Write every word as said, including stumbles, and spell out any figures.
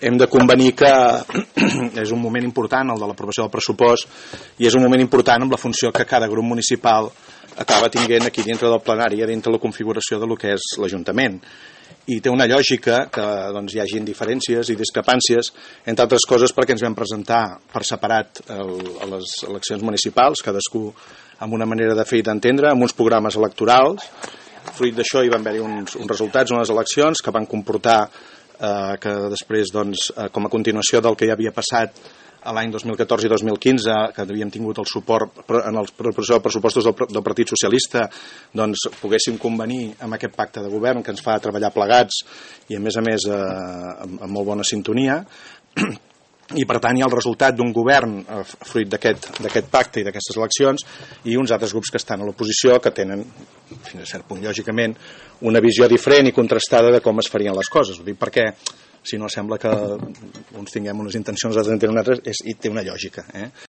hem de convenir que és un moment important el de l'aprovació del pressupost i és un moment important amb la funció que cada grup municipal acaba tinguent aquí dintre del plenari, dintre la configuració de lo que és l'Ajuntament. I té una lògica que doncs, hi hagin diferències i discrepàncies, entre altres coses perquè ens vam presentar per separat el, a les eleccions municipals, cadascú amb una manera de fer i d'entendre, amb uns programes electorals. Fruit d'això hi van haver uns, uns resultats, unes eleccions que van comportar eh, que després, doncs, eh, com a continuació del que ja havia passat a l'any dos mil catorze i dos mil quinze, que havíem tingut el suport en els pressupostos del, del Partit Socialista, doncs poguéssim convenir amb aquest pacte de govern que ens fa treballar plegats i a més a més eh, amb, amb molt bona sintonia. I per tant hi ha el resultat d'un govern eh, fruit d'aquest pacte i d'aquestes eleccions i uns altres grups que estan a l'oposició que tenen, fins a cert punt lògicament, una visió diferent i contrastada de com es farien les coses. Ho dic perquè si no sembla que uns tinguem unes intencions, altres en tenen altres, és, i té una lògica. Eh?